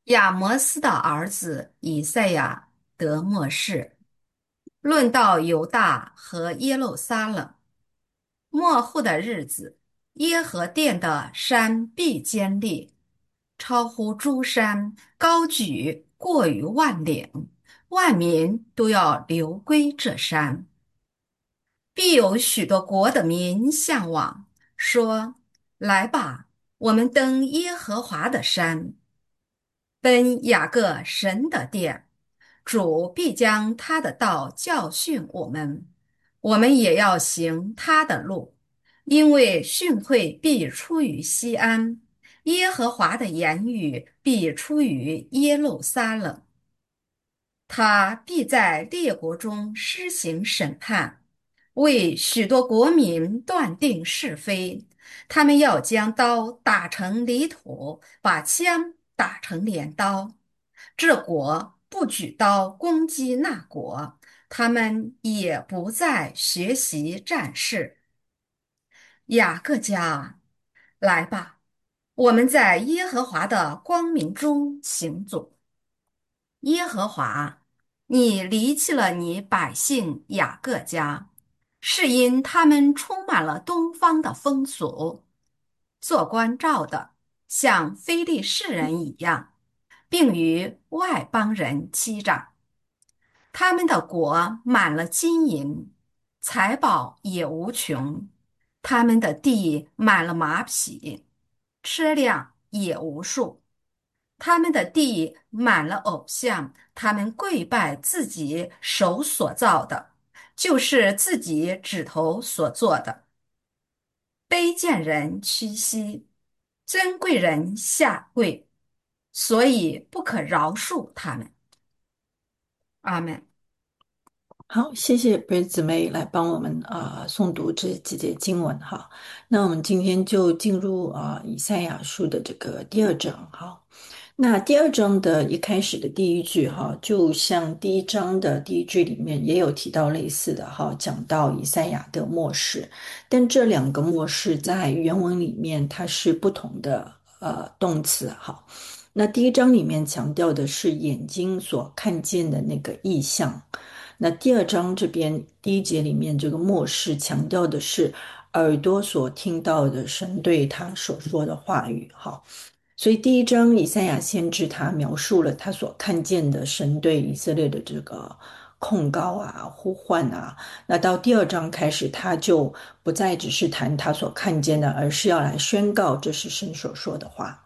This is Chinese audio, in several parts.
亚摩斯的儿子以赛亚得末世，论到犹大和耶路撒冷末后的日子，耶和殿的山必坚立，超乎诸山，高举过于万岭，万民都要流归这山。必有许多国的民向往，说：来吧，我们登耶和华的山。奔雅各神的殿，主必将他的道教训我们，我们也要行他的路，因为训诲必出于西安，耶和华的言语必出于耶路撒冷。他必在列国中施行审判，为许多国民断定是非。他们要将刀打成犁土，把枪打成镰刀。这国不举刀攻击那国，他们也不再学习战事。雅各家，来吧，我们在耶和华的光明中行走。耶和华，你离弃了你百姓雅各家，是因他们充满了东方的风俗，做关照的像非利士人一样，并与外邦人欺诈。他们的国满了金银，财宝也无穷；他们的地满了马匹，车辆也无数。他们的地满了偶像，他们跪拜自己手所造的，就是自己指头所做的。卑贱人屈膝，尊贵人下跪，所以不可饶恕他们。阿门。 好，谢谢贝姊妹来帮我们诵读这几节经文哈。那我们今天就进入以赛亚书的这个第二章哈。那第二章的一开始的第一句哈，就像第一章的第一句里面也有提到类似的哈，讲到以赛亚的末世，但这两个末世在原文里面它是不同的动词哈。那第一章里面强调的是眼睛所看见的那个意象。那第二章这边第一节里面这个末世强调的是耳朵所听到的神对他所说的话语，哈。所以第一章以赛亚先知他描述了他所看见的神对以色列的这个控告啊、呼唤啊。那到第二章开始，他就不再只是谈他所看见的，而是要来宣告这是神所说的话。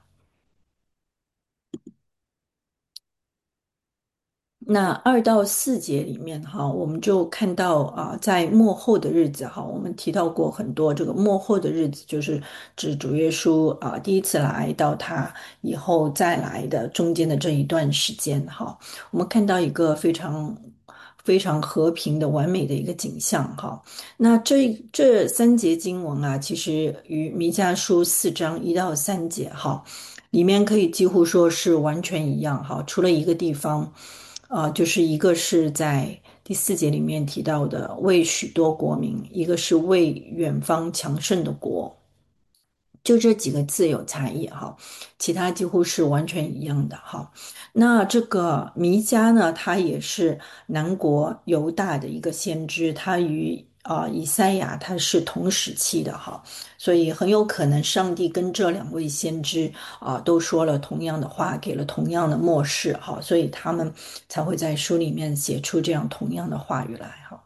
那2到4节里面哈，我们就看到在末后的日子哈，我们提到过很多这个末后的日子，就是指主耶稣第一次来到他以后再来的中间的这一段时间哈，我们看到一个非常非常和平的完美的一个景象哈。那这3节经文其实与弥迦书4章1到3节哈。里面可以几乎说是完全一样哈，除了一个地方，就是一个是在第4节里面提到的为许多国民，一个是为远方强盛的国，就这几个字有差异哈，其他几乎是完全一样的哈。那这个弥迦呢，他也是南国犹大的一个先知，他与以赛亚他是同时期的哈，所以很有可能上帝跟这2位先知都说了同样的话，给了同样的默示哈，所以他们才会在书里面写出这样同样的话语来哈。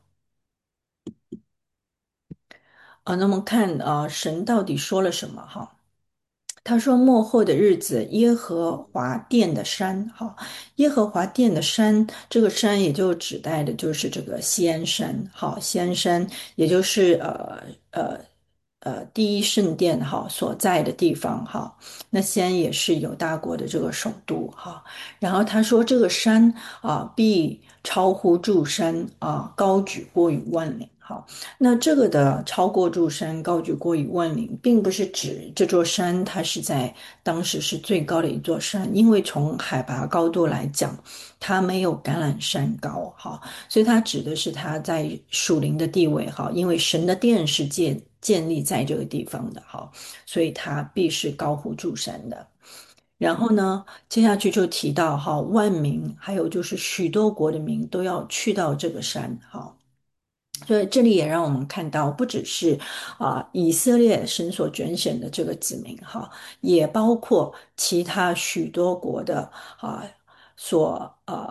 那么看神到底说了什么哈？他说：“末后的日子，耶和华殿的山，哈，耶和华殿的山，这个山也就指代的就是这个锡安山，好，锡安山也就是呃第一圣殿哈所在的地方哈。那锡安也是犹大国的这个首都哈。然后他说，这个山必超乎诸山高举过于万岭。”好，那这个的超过诸山，高举过于万岭，并不是指这座山它是在当时是最高的一座山，因为从海拔高度来讲，它没有橄榄山高，哈，所以它指的是它在属灵的地位，哈，因为神的殿是建立在这个地方的，哈，所以它必是高乎诸山的。 然后呢，接下去就提到哈，万民还有就是许多国的民都要去到这个山哈。所以这里也让我们看到，不只是以色列神所拣选的这个子民哈，也包括其他许多国的啊所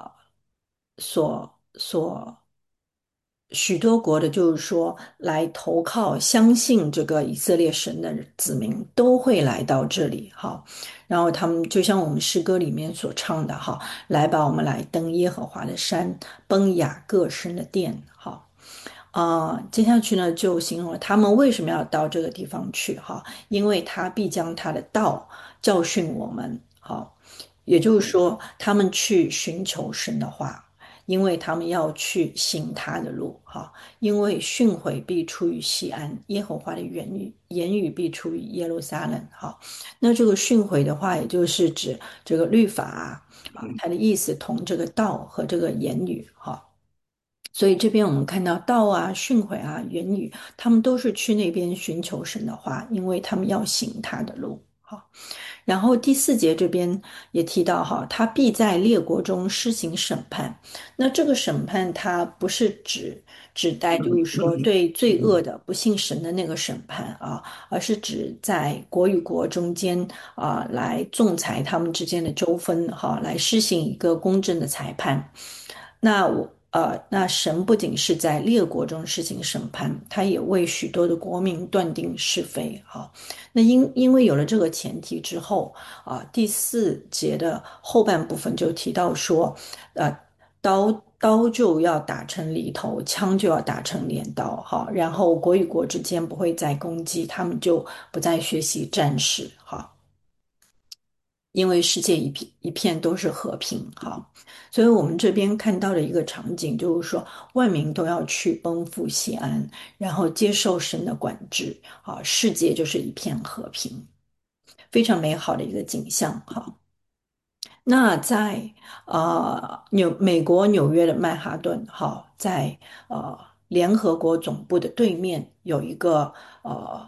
所许多国的，就是说来投靠、相信这个以色列神的子民都会来到这里哈。然后他们就像我们诗歌里面所唱的哈，来吧，我们来登耶和华的山，奔雅各神的殿哈。接下去呢，就形容了他们为什么要到这个地方去哈，因为他必将他的道教训我们，好，也就是说，他们去寻求神的话，因为他们要去行他的路，哈，因为训诲必出于西安，耶和华的言语必出于耶路撒冷，哈，那这个训诲的话，也就是指这个律法它的意思同这个道和这个言语，哈。所以这边我们看到道啊、训诲啊、言语，他们都是去那边寻求神的话，因为他们要行他的路。好，然后第四节这边也提到哈，他必在列国中施行审判。那这个审判，它不是指代就是说对罪恶的不信神的那个审判而是指在国与国中间来仲裁他们之间的纠纷哈，来施行一个公正的裁判。那神不仅是在列国中施行审判，他也为许多的国民断定是非。哈，那因为有了这个前提之后第四节的后半部分就提到说，刀就要打成犁头，枪就要打成镰刀。哈，然后国与国之间不会再攻击，他们就不再学习战士。哈。因为世界一片都是和平，哈，所以我们这边看到的一个场景就是说，万民都要去奔赴西安，然后接受神的管制，世界就是一片和平，非常美好的一个景象，哈。那在美国纽约的曼哈顿，哈，在呃联合国总部的对面有一个呃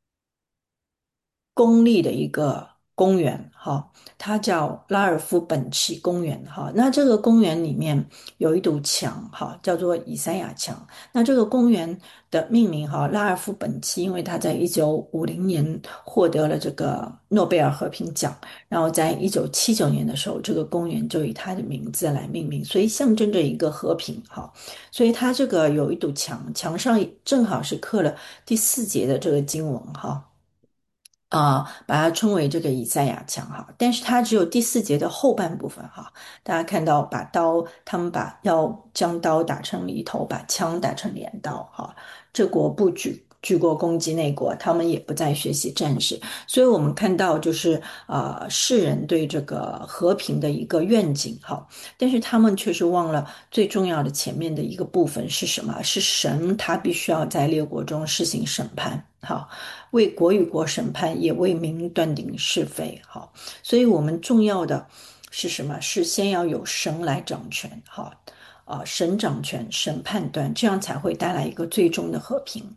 公立的一个公园，哈，它叫拉尔夫本奇公园，哈。那这个公园里面有一堵墙，哈，叫做以赛亚墙。那这个公园的命名，哈，拉尔夫本奇，因为他在1950年获得了这个诺贝尔和平奖，然后在1979年的时候，这个公园就以他的名字来命名，所以象征着一个和平，哈。所以它这个有一堵墙，墙上正好是刻了第四节的这个经文，哈。把它称为这个以赛亚墙哈，但是它只有第四节的后半部分哈。大家看到，他们要将刀打成犁头，把枪打成镰刀哈。这国不举国攻击那国，他们也不再学习战士。所以我们看到就是世人对这个和平的一个愿景哈，但是他们却是忘了最重要的前面的一个部分是什么？是神他必须要在列国中施行审判。好，为国与国审判，也为民断定是非。好，所以我们重要的是什么？是先要有神来掌权。好，神掌权，神判断，这样才会带来一个最终的和平。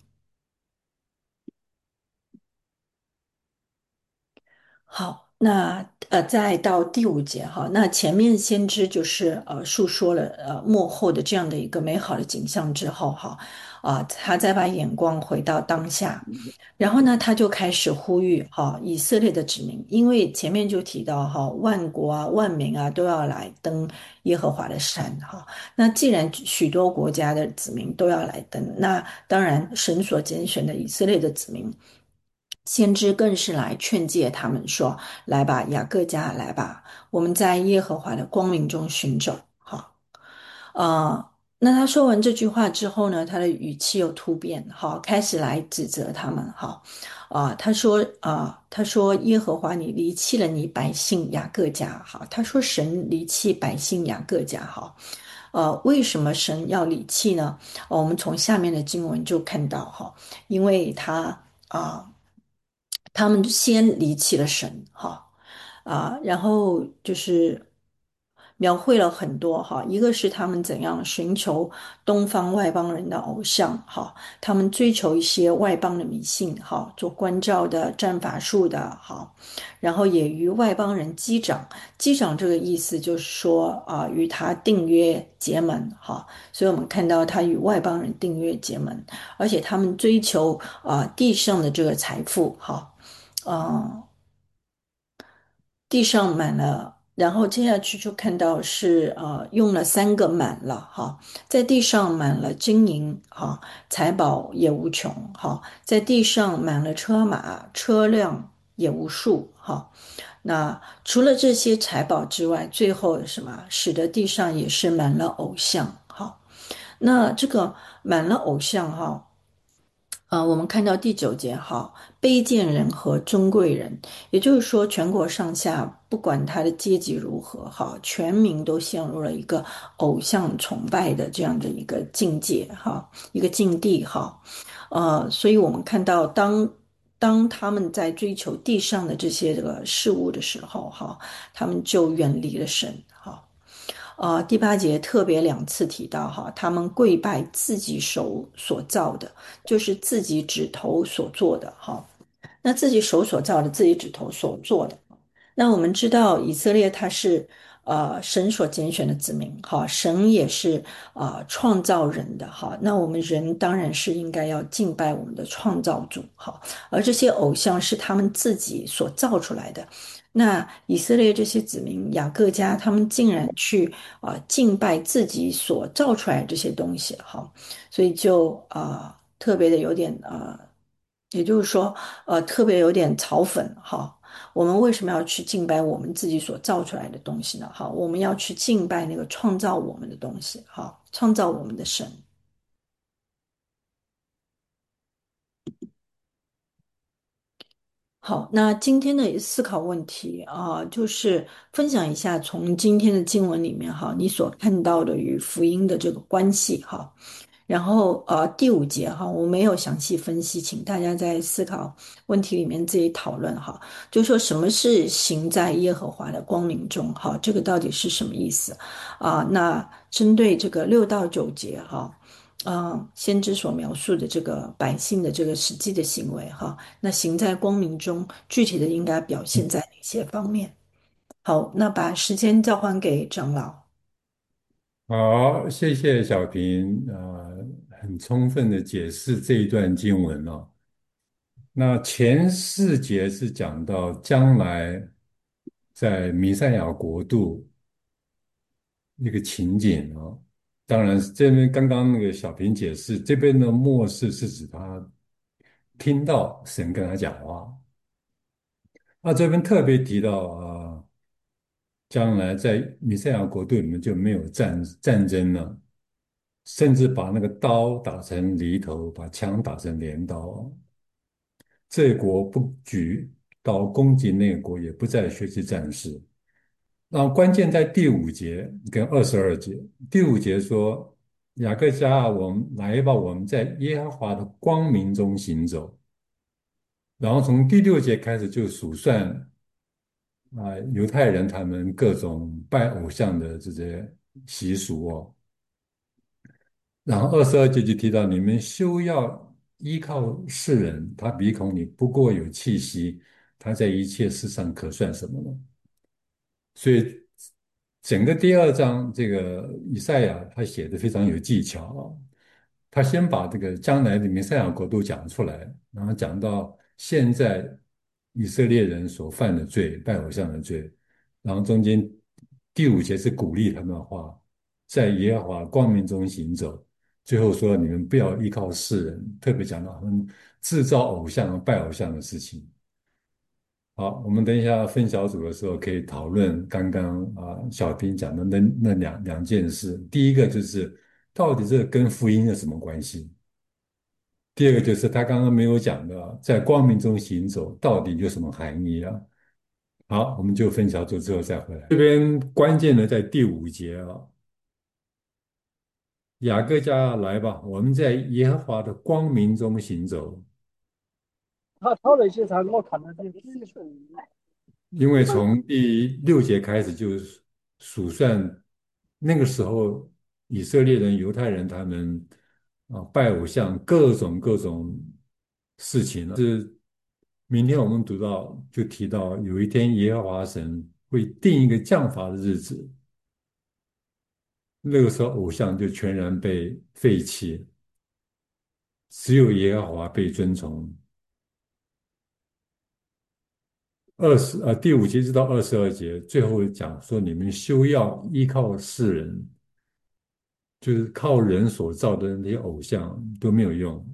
好，那再到第五节哈，那前面先知就是述说了幕后的这样的一个美好的景象之后哈，他再把眼光回到当下，然后呢，他就开始呼吁哈以色列的子民，因为前面就提到哈万国啊万民啊都要来登耶和华的山哈，那既然许多国家的子民都要来登，那当然神所拣选的以色列的子民。先知更是来劝诫他们说：“来吧，雅各家，来吧，我们在耶和华的光明中寻找。”哈，那他说完这句话之后呢，他的语气又突变，哈，开始来指责他们，哈，他说耶和华你离弃了你百姓雅各家，哈，他说神离弃百姓雅各家，哈，为什么神要离弃呢？我们从下面的经文就看到，哈，因为他们先离弃了神，哈，然后就是描绘了很多哈，一个是他们怎样寻求东方外邦人的偶像哈，他们追求一些外邦的迷信哈，做关照的、占法术的哈，然后也与外邦人击掌。击掌这个意思就是说与他订约结盟哈，所以我们看到他与外邦人订约结盟，而且他们追求地上的这个财富哈。啊、地上满了，然后接下去就看到是用了3个满了哈，在地上满了金银哈，财宝也无穷哈，在地上满了车马车辆也无数哈。那除了这些财宝之外，最后什么使得地上也是满了偶像哈？那这个满了偶像哈。我们看到第9节哈，卑贱人和尊贵人，也就是说，全国上下不管他的阶级如何哈，全民都陷入了一个偶像崇拜的这样的一个境界哈，一个境地哈。所以我们看到当他们在追求地上的这个事物的时候哈，他们就远离了神哈。第8节特别2次提到哈，他们跪拜自己手所造的，就是自己指头所做的哈。那自己手所造的，自己指头所做的。那我们知道以色列他是神所拣选的子民哈，神也是创造人的哈。那我们人当然是应该要敬拜我们的创造主哈，而这些偶像是他们自己所造出来的。那以色列这些子民雅各家，他们竟然去敬拜自己所造出来的这些东西哈，所以就特别的有点也就是说特别有点嘲讽哈。我们为什么要去敬拜我们自己所造出来的东西呢？哈，我们要去敬拜那个创造我们的东西，哈，创造我们的神。好，那今天的思考问题就是分享一下从今天的经文里面哈，你所看到的与福音的这个关系哈。然后第5节哈，我没有详细分析，请大家在思考问题里面自己讨论哈。就说什么是行在耶和华的光明中哈，这个到底是什么意思那针对这个6到9节哈。先知所描述的这个百姓的这个实际的行为哈，那行在光明中，具体的应该表现在哪些方面？好，那把时间交还给长老。 好，谢谢小平，很充分的解释这一段经文哦。那前4节是讲到将来在弥赛亚国度一个情景哦。当然，这边刚刚那个小平解释，这边的末世是指他听到神跟他讲话。那这边特别提到将来在弥赛亚国度里面就没有战争了，甚至把那个刀打成犁头，把枪打成镰刀。这国不举刀攻击那国，也不再学习战事。那关键在第5节跟22节。第5节说：雅各家啊，我们来吧，我们在耶和华的光明中行走。然后从第6节开始就数算犹太人他们各种拜偶像的这些习俗哦。然后22节就提到，你们休要依靠世人，他鼻孔里不过有气息，他在一切事上可算什么呢？所以整个第2章，这个以赛亚他写的非常有技巧啊。他先把这个将来的弥赛亚国度讲出来，然后讲到现在以色列人所犯的罪，拜偶像的罪，然后中间第5节是鼓励他们的话，在耶和华光明中行走。最后说你们不要依靠世人，特别讲到他们制造偶像、拜偶像的事情。好，我们等一下分小组的时候可以讨论刚刚小平讲的那两件事。第一个就是到底这个跟福音有什么关系？第二个就是他刚刚没有讲的，在光明中行走到底有什么含义啊？好，我们就分小组之后再回来。这边关键的在第5节啊，雅各家来吧，我们在耶和华的光明中行走。 他挑了一些材料，砍了这个。 因为从第6节开始就是数算那个时候以色列人、犹太人他们拜偶像各种事情了。是明天我们读到就提到有一天耶和华神会定一个降罚的日子，那个时候偶像就全然被废弃，只有耶和华被尊崇。第5节直到22节，最后讲说你们休要依靠世人，就是靠人所造的那些偶像都没有用。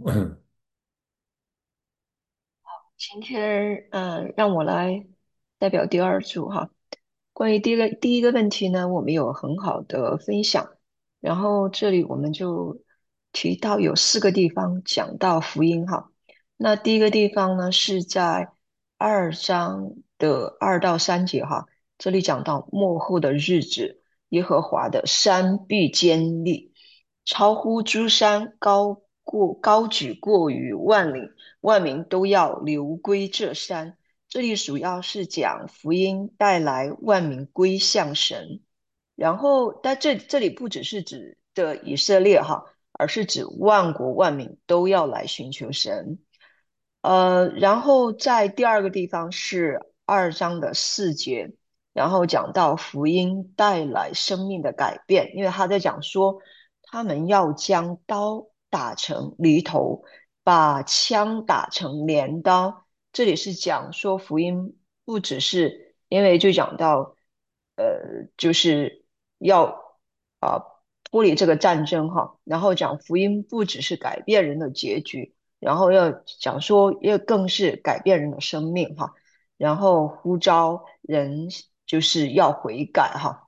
今天让我来代表第二组哈。关于第一个问题呢，我们有很好的分享。然后这里我们就提到有4个地方讲到福音哈。那第一个地方呢是在2章的2到3节哈，这里讲到末后的日子，耶和华的山必坚立，超乎诸山，高举过于万里。万民都要流归这山。这里主要是讲福音带来万民归向神，然后但这里不只是指的以色列哈，而是指万国万民都要来寻求神。然后在第二个地方是2章的4节，然后讲到福音带来生命的改变，因为他在讲说他们要将刀打成犁头，把枪打成镰刀。这里是讲说福音不只是因为就讲到就是要啊、脱离这个战争哈，然后讲福音不只是改变人的结局，然后要讲说要更是改变人的生命哈，然后呼召人就是要悔改哈。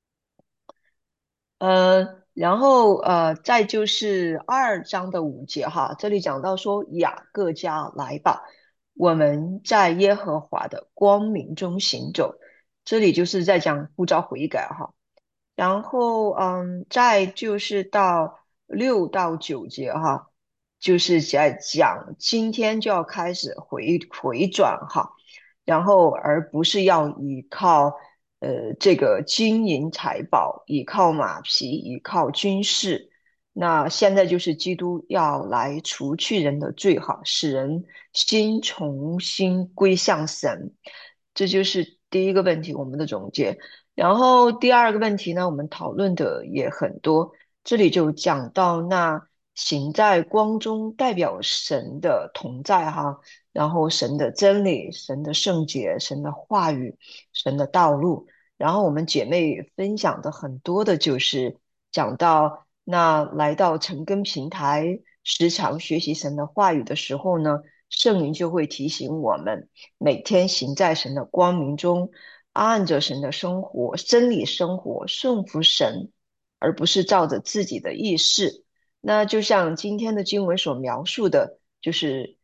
然后再就是2章的5节哈，这里讲到说雅各家来吧，我们在耶和华的光明中行走，这里就是在讲呼召悔改哈。然后再就是到6到9节哈，就是在讲今天就要开始回转哈，然后而不是要依靠这个金银财宝，依靠马匹，依靠军事。那现在就是基督要来除去人的罪哈，使人心重新归向神。这就是第一个问题，我们的总结。然后第二个问题呢，我们讨论的也很多，这里就讲到那行在光中代表神的同在哈，然后神的真理、神的圣洁、神的话语、神的道路。然后我们姐妹分享的很多的就是讲到那来到晨更平台，时常学习神的话语的时候呢，圣灵就会提醒我们，每天行在神的光明中，按着神的生活、真理生活，顺服神，而不是照着自己的意识。那就像今天的经文所描述的，就是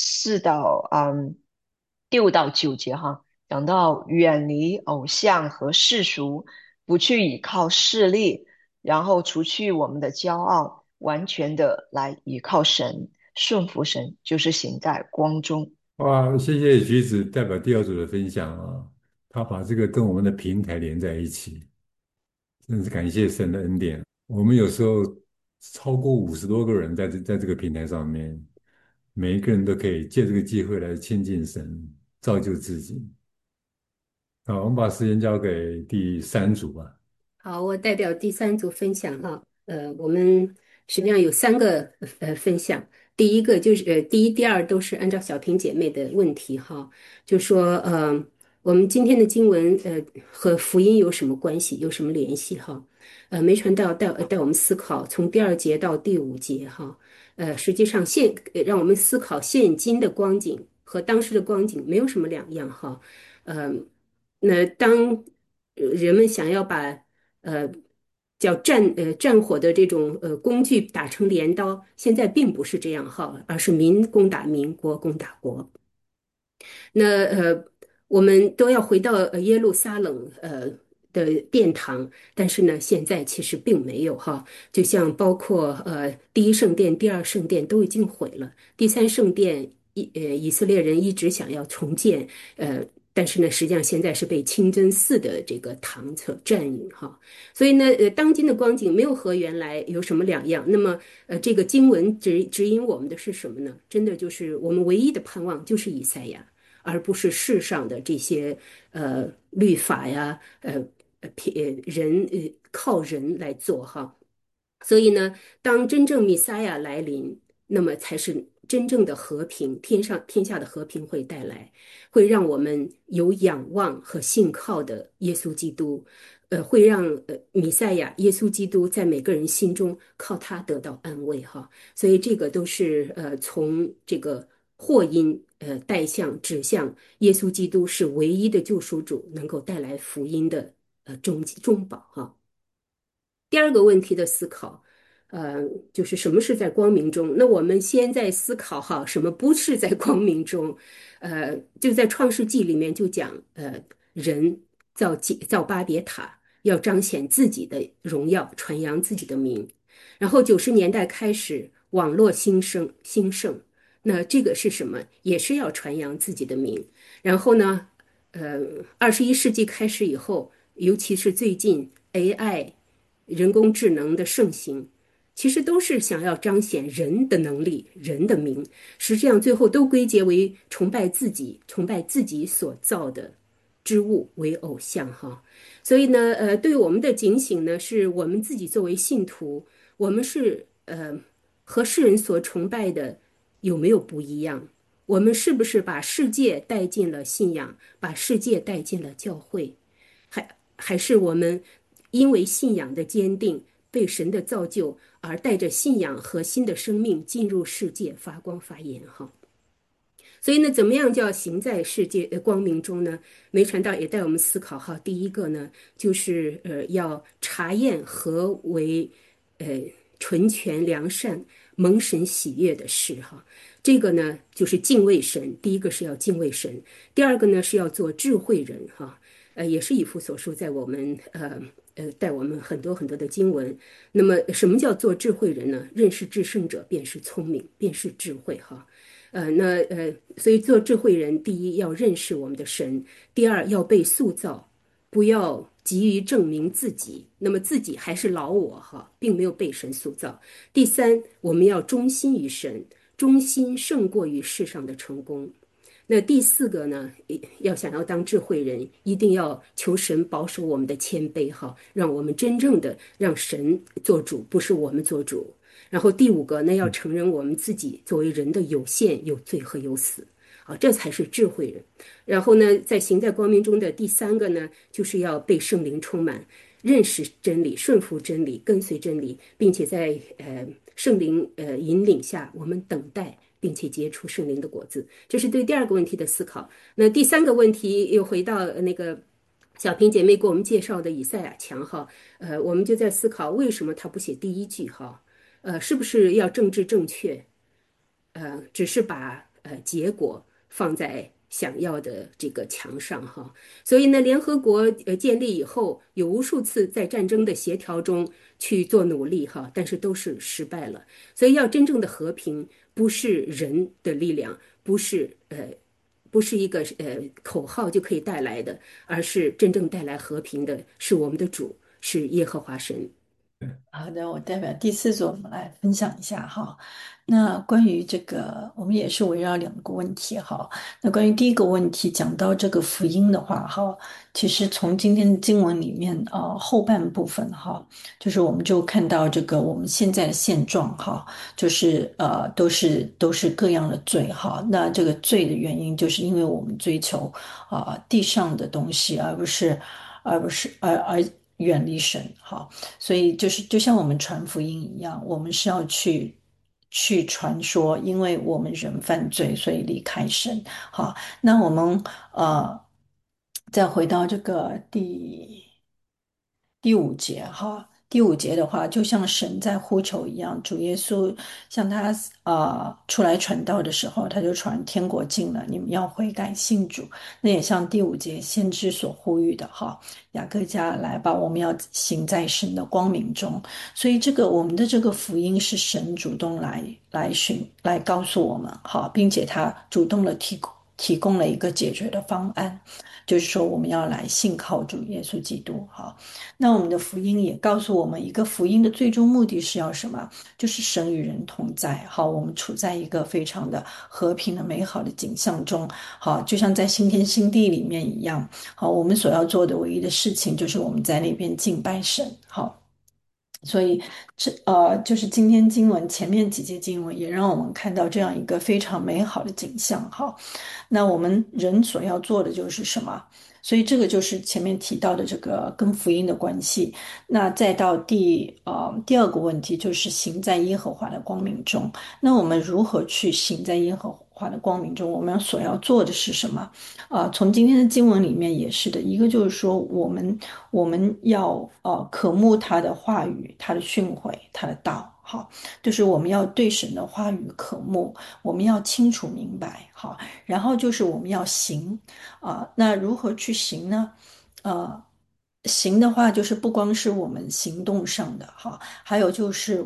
第5到9节哈，讲到远离偶像和世俗，不去依靠势力，然后除去我们的骄傲，完全的来依靠神，顺服神，就是行在光中。 哇，谢谢橘子代表第二组的分享他把这个跟我们的平台连在一起，真是感谢神的恩典。我们有时候超过50多个人在这个平台上面，每一个人都可以借这个机会来亲近神，造就自己。好，我们把时间交给第三组吧。 好，我代表第三组分享哈。我们实际上有3个分享。第一个就是第一、第二都是按照小萍姐妹的问题哈，就说我们今天的经文和福音有什么关系，有什么联系哈？没传道带我们思考从第2节到第5节哈。实际上让我们思考现今的光景和当时的光景没有什么两样哈。呃，那当人们想要把呃叫战火的这种工具打成镰刀，现在并不是这样哈，而是民攻打民，国攻打国。那我们都要回到耶路撒冷的殿堂，但是呢，现在其实并没有哈，就像包括第一圣殿、第二圣殿都已经毁了，第三圣殿以色列人一直想要重建， 但是呢，实际上现在是被清真寺的这个堂所占领哈。所以呢，当今的光景没有和原来有什么两样。那么，这个经文指引我们的是什么呢？真的就是我们唯一的盼望就是以赛亚，而不是世上的这些律法呀，人靠人来做哈。所以呢，当真正弥赛亚来临，那么才是真正的和平，天下的和平会带来，会让我们有仰望和信靠的耶稣基督，会让弥赛亚耶稣基督在每个人心中靠他得到安慰哈。所以这个都是从这个祸因带向指向耶稣基督是唯一的救赎主，能够带来福音的中保哈。第二个问题的思考，呃，就是什么是在光明中？那我们先在思考哈，什么不是在光明中？就在创世纪里面就讲，人造巴别塔，要彰显自己的荣耀，传扬自己的名。然后90年代开始，网络兴盛，那这个是什么？也是要传扬自己的名。然后呢，21世纪开始以后，尤其是最近 AI。人工智能的盛行，其实都是想要彰显人的能力、人的名，实际上最后都归结为崇拜自己、崇拜自己所造的之物为偶像哈。所以呢，对我们的警醒呢，是我们自己作为信徒，我们是和世人所崇拜的有没有不一样？我们是不是把世界带进了信仰，把世界带进了教会？还是我们因为信仰的坚定，被神的造就，而带着信仰和新的生命进入世界发光发炎哈。所以呢，怎么样叫行在世界光明中呢？梅传道也带我们思考哈。第一个呢，就是要查验何为纯全良善、蒙神喜悦的事哈。这个呢，就是敬畏神。第一个是要敬畏神，第二个呢是要做智慧人哈。也是以弗所书在我们带我们很多很多的经文。那么，什么叫做智慧人呢？认识至圣者，便是聪明，便是智慧哈。所以做智慧人，第一要认识我们的神，第二要被塑造，不要急于证明自己，那么自己还是老我哈，并没有被神塑造。第三，我们要忠心于神，忠心胜过于世上的成功。那第四个呢，要想要当智慧人，一定要求神保守我们的谦卑哈，让我们真正的让神做主，不是我们做主。然后第五个呢，要承认我们自己作为人的有限、有罪和有死，啊，这才是智慧人。然后呢，在行在光明中的第三个呢，就是要被圣灵充满，认识真理、顺服真理、跟随真理，并且在圣灵引领下，我们等待。并且结出圣灵的果子，这是对第二个问题的思考。那第三个问题又回到那个小平姐妹给我们介绍的以赛亚强哈，我们就在思考为什么他不写第一句哈，是不是要政治正确？只是把结果放在想要的这个墙上哈。所以呢，联合国建立以后，有无数次在战争的协调中去做努力哈，但是都是失败了。所以要真正的和平，不是人的力量，不是一个口号就可以带来的，而是真正带来和平的是我们的主，是耶和华神。 好的，我代表第四组，我们来分享一下哈。那关于这个，我们也是围绕两个问题哈。那关于第一个问题，讲到这个福音的话哈，其实从今天的经文里面后半部分哈，就是我们就看到这个我们现在的现状哈，就是都是各样的罪哈。那这个罪的原因，就是因为我们追求地上的东西，而远离神哈。所以就像我们传福音一样，我们是要去传说，因为我们人犯罪，所以离开神。好，那我们再回到这个第五节哈。第五节的话，就像神在呼求一样，主耶稣像他出来传道的时候，他就传天国近了，你们要悔改信主。那也像第五节先知所呼吁的哈，雅各家来吧，我们要行在神的光明中。所以我们的这个福音是神主动来告诉我们哈，并且他主动的提供了一个解决的方案，就是说我们要来信靠主耶稣基督。哈，那我们的福音也告诉我们，一个福音的最终目的是要什么？就是神与人同在。好，我们处在一个非常的和平的美好的景象中。好，就像在新天新地里面一样。好，我们所要做的唯一的事情就是我们在那边敬拜神。好。所以就是今天经文前面几节经文也让我们看到这样一个非常美好的景象。哈，那我们人所要做的就是什么？所以这个就是前面提到的这个跟福音的关系。那再到第二个问题，就是行在耶和华的光明中。那我们如何去行在耶和华的光明中？我们所要做的是什么？从今天的经文里面也是的，一个就是说我们要渴慕他的话语、他的训诲、他的道。好，就是我们要对神的话语渴慕，我们要清楚明白。好，然后就是我们要行。那如何去行呢？呃，行的话，就是不光是我们行动上的哈，还有就是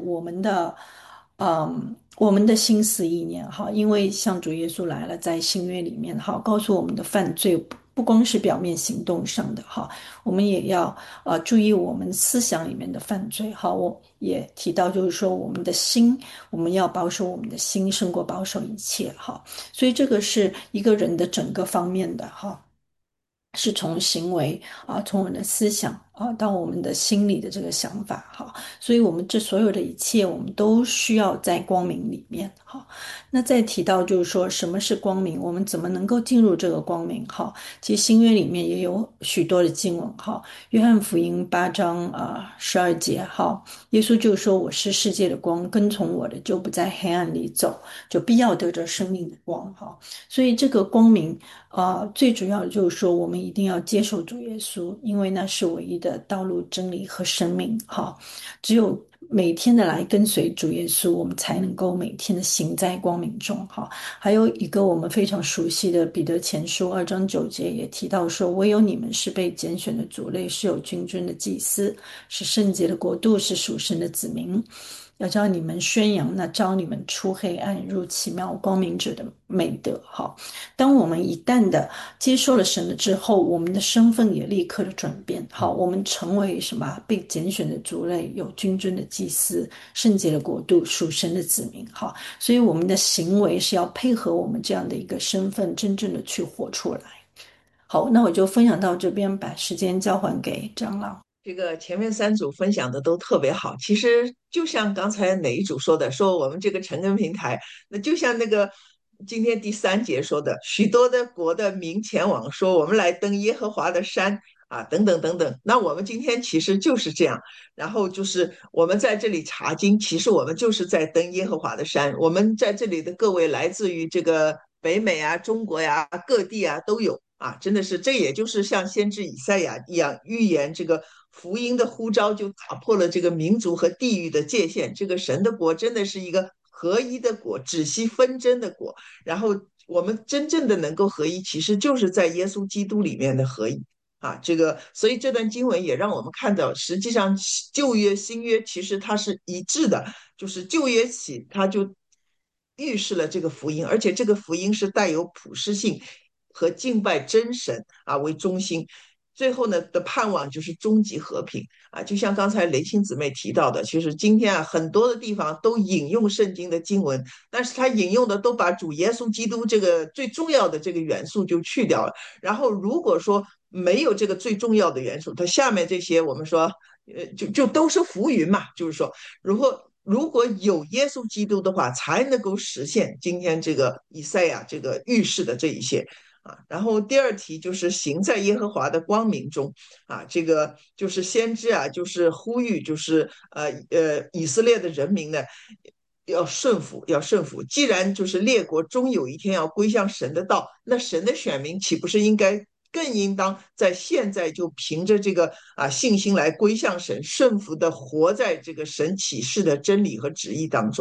我们的心思意念哈，因为像主耶稣来了，在新约里面哈，告诉我们的犯罪不光是表面行动上的哈，我们也要注意我们思想里面的犯罪哈。我也提到，就是说我们的心，我们要保守我们的心胜过保守一切哈。所以这个是一个人的整个方面的哈。是从行为从我们的思想到我们的心里的这个想法哈，所以我们这所有的一切，我们都需要在光明里面哈。那再提到就是说什么是光明，我们怎么能够进入这个光明哈？其实新约里面也有许多的经文哈，约翰福音8章12节哈，耶稣就说我是世界的光，跟从我的就不在黑暗里走，就必要得着生命的光哈。所以这个光明最主要的就是说，我们一定要接受主耶稣，因为那是唯一的道路、真理和生命。哈，只有每天的来跟随主耶稣，我们才能够每天的行在光明中。哈，还有一个我们非常熟悉的彼得前书2章9节也提到说，唯有你们是被拣选的族类，是有君尊的祭司，是圣洁的国度，是属神的子民。要叫你们宣扬那召你们出黑暗入奇妙光明者的美德。好，当我们一旦的接受了神了之后，我们的身份也立刻的转变。好，我们成为什么？被拣选的族类，有君尊的祭司，圣洁的国度，属神的子民。好，所以我们的行为是要配合我们这样的一个身份，真正的去活出来。好，那我就分享到这边，把时间交还给长老。 这个前面三组分享的都特别好，其实就像刚才哪一组说的，说我们这个成根平台，那就像那个今天第3节说的，许多的国的民前往，说我们来登耶和华的山等等等等。那我们今天其实就是这样，然后就是我们在这里查经，其实我们就是在登耶和华的山。我们在这里的各位来自于这个北美中国各地都有。真的是，这也就是像先知以赛亚一样预言，这个福音的呼召就打破了这个民族和地域的界限。这个神的国真的是一个合一的国，止息纷争的国。然后我们真正的能够合一，其实就是在耶稣基督里面的合一。所以这段经文也让我们看到，实际上旧约新约其实它是一致的，就是旧约起它就预示了这个福音，而且这个福音是带有普世性和敬拜真神为中心。最后呢的盼望就是终极和平就像刚才雷青姊妹提到的，其实今天很多的地方都引用圣经的经文，但是他引用的都把主耶稣基督这个最重要的这个元素就去掉了。然后如果说没有这个最重要的元素，它下面这些我们说就都是浮云嘛，就是说如果有耶稣基督的话，才能够实现今天这个以赛亚这个预示的这一些然后第二题就是行在耶和华的光明中这个就是先知就是呼吁，就是以色列的人民呢要顺服，要顺服。既然就是列国终有一天要归向神的道，那神的选民岂不是更应当在现在就凭着这个信心来归向神，顺服的活在这个神启示的真理和旨意当中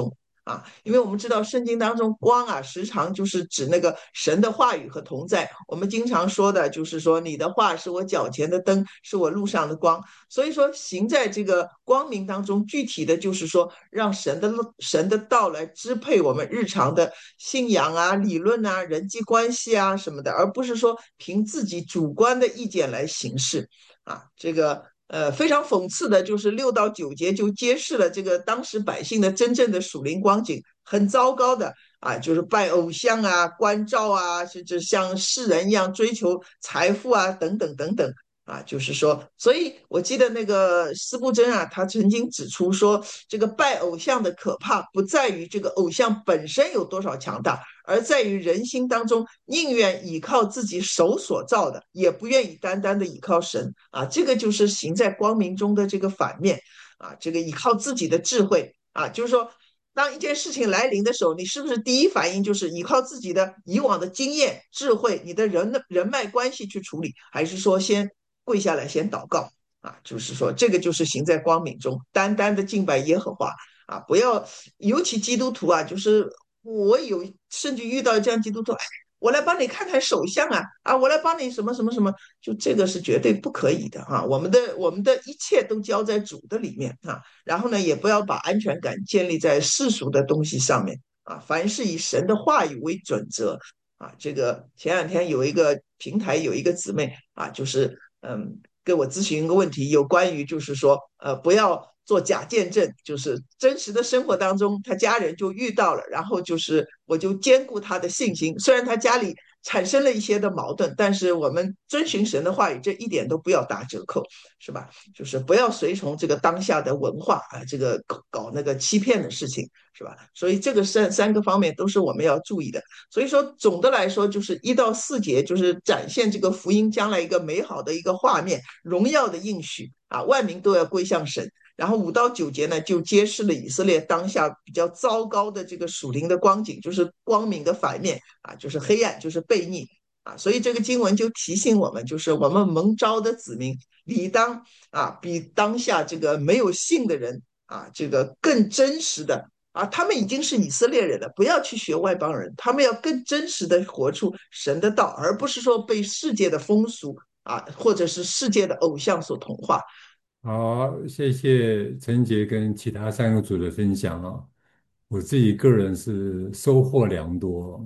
啊，因为我们知道圣经当中光啊，时常就是指那个神的话语和同在。我们经常说的就是说，你的话是我脚前的灯，是我路上的光。所以说，行在这个光明当中，具体的就是说，让神的道来支配我们日常的信仰啊、理论啊、人际关系啊什么的，而不是说凭自己主观的意见来行事。啊，这个非常讽刺的就是6到9节就揭示了这个当时百姓的真正的属灵光景，很糟糕的啊，就是拜偶像啊、关照啊，甚至像世人一样追求财富啊，等等等等。啊，就是说，所以我记得那个司布真啊，他曾经指出说，这个拜偶像的可怕不在于这个偶像本身有多少强大，而在于人心当中宁愿依靠自己手所造的，也不愿意单单的依靠神啊。这个就是行在光明中的这个反面啊，这个依靠自己的智慧啊，就是说。当一件事情来临的时候，你是不是第一反应就是依靠自己的以往的经验、智慧、你的人脉关系去处理，还是说先跪下来先祷告啊？就是说，这个就是行在光明中，单单的敬拜耶和华啊！不要，尤其基督徒啊，就是我有甚至遇到这样基督徒，哎，我来帮你看看手相啊，我来帮你什么什么什么，就这个是绝对不可以的啊！我们的一切都交在主的里面啊，然后呢，也不要把安全感建立在世俗的东西上面啊，凡是以神的话语为准则啊。这个前两天有一个平台有一个姊妹啊，就是跟我咨询一个问题，有关于就是说不要做假见证，就是真实的生活当中，他家人就遇到了，然后就是我就兼顾他的信心，虽然他家里产生了一些的矛盾，但是我们遵循神的话语，这一点都不要打折扣，是吧？就是不要随从这个当下的文化啊，这个搞那个欺骗的事情，是吧？所以这个三个方面都是我们要注意的。所以说，总的来说，就是1到4节，就是展现这个福音将来一个美好的一个画面，荣耀的应许啊，万民都要归向神。然后5到9节呢，就揭示了以色列当下比较糟糕的这个属灵的光景，就是光明的反面啊，就是黑暗，就是悖逆啊。所以这个经文就提醒我们，就是我们蒙召的子民，理当啊，比当下这个没有信的人啊，这个更真实的啊，他们已经是以色列人了，不要去学外邦人，他们要更真实的活出神的道，而不是说被世界的风俗啊，或者是世界的偶像所同化。 好，谢谢陈杰跟其他3个组的分享啊，我自己个人是收获良多。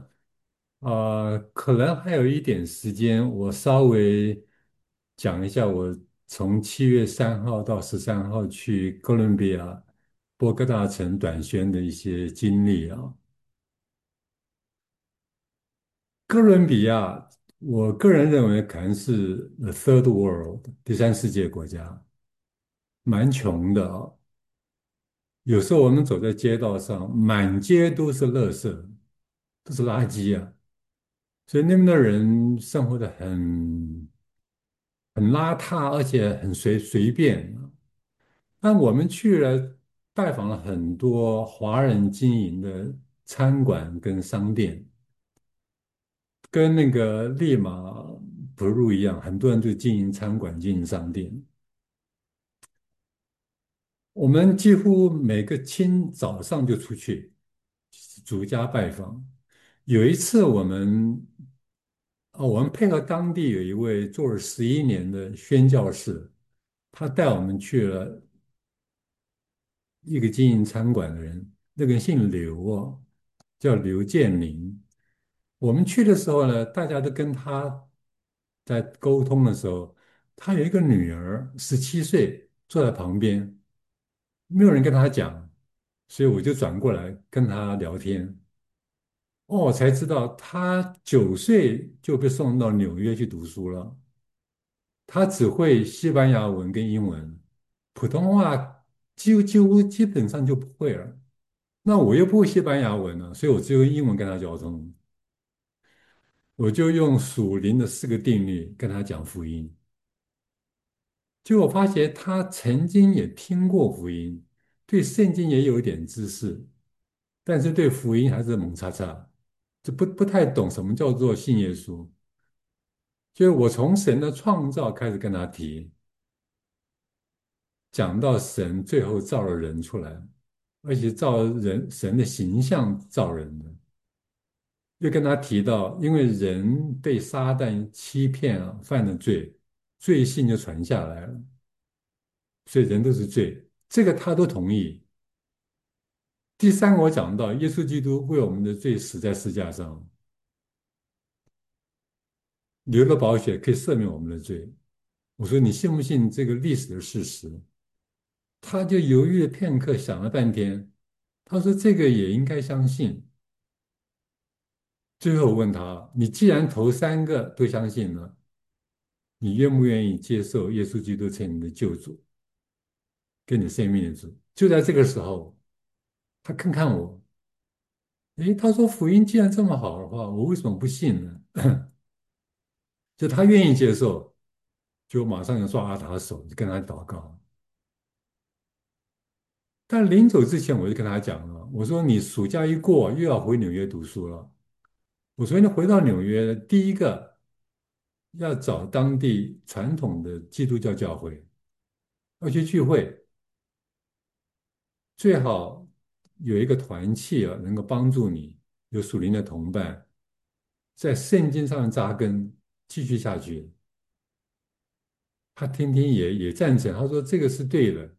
可能还有一点时间，我稍微讲一下我从7月3号到13号去哥伦比亚波哥大城短宣的一些经历啊。哥伦比亚，我个人认为可能是 the third world 第3世界国家，蛮穷的啊。有时候我们走在街道上，满街都是垃圾，都是垃圾啊。所以那边的人生活的很邋遢，而且很随便。但我们去了，拜访了很多华人经营的餐馆跟商店，跟那个利马不入一样，很多人就经营餐馆、经营商店。我们几乎每个早上就出去逐家拜访。有一次我们配合当地有一位做了11年的宣教士，他带我们去了一个经营餐馆的人，那个人姓刘哦，叫刘建林。我们去的时候呢，大家都跟他在沟通的时候，他有一个女儿17岁，坐在旁边，没有人跟他讲，所以我就转过来跟他聊天。哦，我才知道他9岁就被送到纽约去读书了。他只会西班牙文跟英文，普通话几乎基本上就不会了。那我又不会西班牙文呢，所以我只有英文跟他交通。我就用属灵的4个定律跟他讲福音。结果发现他曾经也听过福音，对圣经也有一点知识，但是对福音还是猛叉叉，就不太懂什么叫做信耶稣。就是我从神的创造开始跟他提，讲到神最后造了人出来， 而且照人神的形象造人的。又跟他提到，因为人被撒旦欺骗啊，犯了罪，罪性就传下来了，所以人都是罪，这个他都同意。第三个我讲到，耶稣基督为我们的罪死在十字架上，流了宝血可以赦免我们的罪。我说你信不信这个历史的事实？他就犹豫了片刻，想了半天，他说这个也应该相信。最后我问他，你既然头三个都相信了，你愿不愿意接受耶稣基督成你的救主，跟你生命的主？就在这个时候，他看看我，诶，他说福音既然这么好的话，我为什么不信呢？就他愿意接受，就马上就抓他的手，就跟他祷告。但临走之前，我就跟他讲了，我说你暑假一过，又要回纽约读书了。我说你回到纽约，第一个要找当地传统的基督教教会，要去聚会，最好有一个团契啊，能够帮助你有属灵的同伴，在圣经上扎根，继续下去。他听听也赞成，他说这个是对的。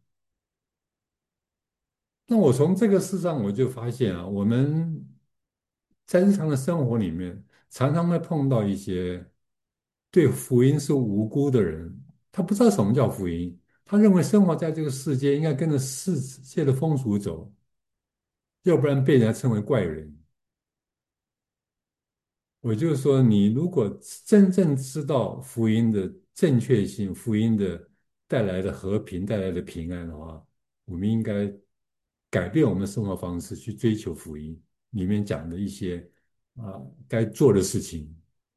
那我从这个事上我就发现啊，我们在日常的生活里面，常常会碰到一些对福音是无辜的人，他不知道什么叫福音，他认为生活在这个世界应该跟着世界的风俗走，要不然被人家称为怪人。我就说，你如果真正知道福音的正确性，福音的带来的和平、带来的平安的话，我们应该改变我们的生活方式，去追求福音里面讲的一些该做的事情。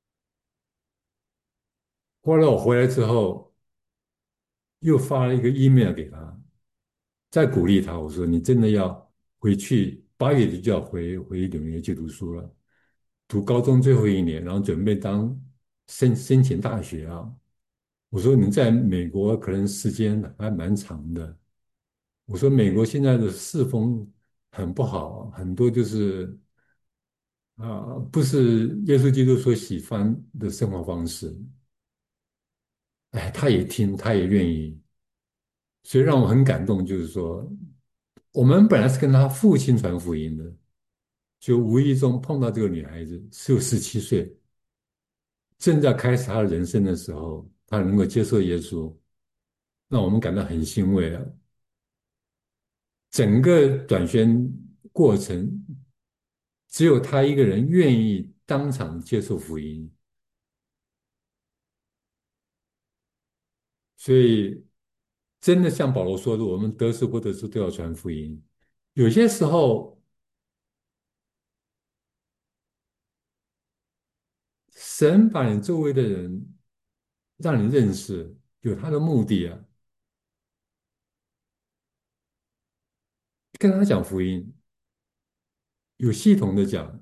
后来我回来之后，又发了一个 email 给他，再鼓励他。我说你真的要回去，8月底就要回纽约去读书了，读高中最后一年，然后准备申请大学啊。我说你在美国可能时间还蛮长的。我说美国现在的世风很不好，很多就是不是耶稣基督所喜欢的生活方式。哎，他也听，他也愿意，所以让我很感动。就是说，我们本来是跟他父亲传福音的，就无意中碰到这个女孩子，只有17岁，正在开始她的人生的时候，她能够接受耶稣，让我们感到很欣慰啊。整个短宣过程，只有他一个人愿意当场接受福音，所以真的像保罗说的，我们得时不得时都要传福音。有些时候，神把你周围的人让你认识，有他的目的啊。跟他讲福音，有系统的讲，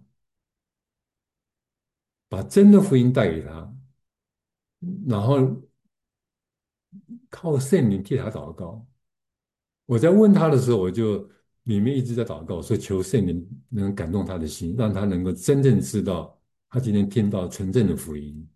把真的福音带给他，然后靠圣灵替他祷告。我在问他的时候，我就里面一直在祷告，说求圣灵能感动他的心，让他能够真正知道他今天听到纯正的福音。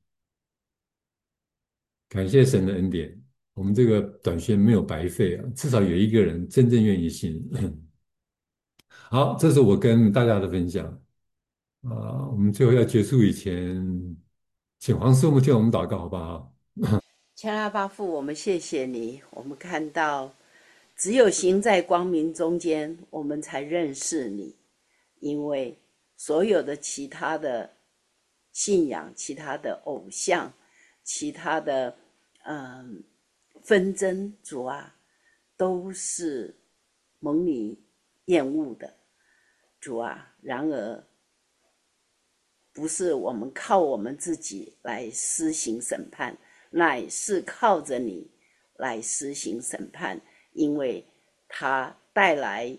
感谢神的恩典，我们这个短宣没有白费啊，至少有一个人真正愿意信。好，这是我跟大家的分享我们最后要结束以前，请黄师母替我们祷告，好不好？ 千拉巴父，我们谢谢你。我们看到，只有行在光明中间，我们才认识你。因为所有的其他的信仰、其他的偶像、其他的纷争，主啊，都是蒙你厌恶的，主啊。然而，不是我们靠我们自己来施行审判，乃是靠着你来施行审判，因为它带来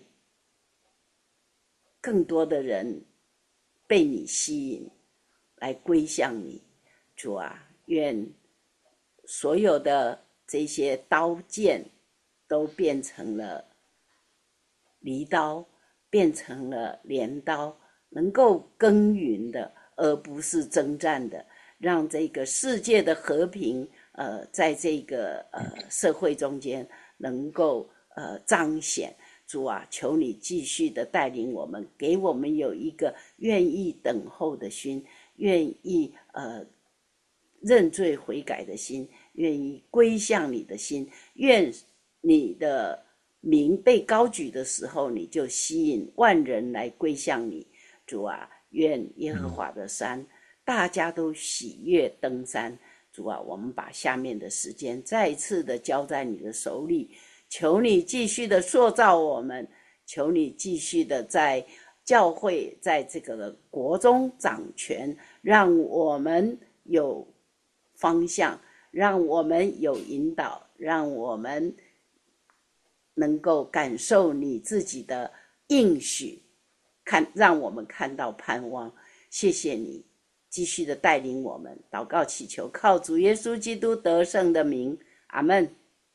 更多的人被你吸引，来归向你。主啊，愿所有的这些刀剑都变成了犁刀变成了镰刀，能够耕耘的，而不是征战的，让这个世界的和平在这个社会中间能够彰显。主啊，求你继续的带领我们，给我们有一个愿意等候的心，愿意认罪悔改的心，愿意归向你的心，愿你的名被高举的时候，你就吸引万人来归向你。主啊，愿耶和华的山大家都喜悦登山。主啊，我们把下面的时间再一次的交在你的手里，求你继续的塑造我们，求你继续的在教会在这个国中掌权，让我们有方向，让我们有引导，让我们能够感受你自己的应许，让我们看到盼望。谢谢你继续的带领我们，祷告祈求靠主耶稣基督得胜的名，阿们。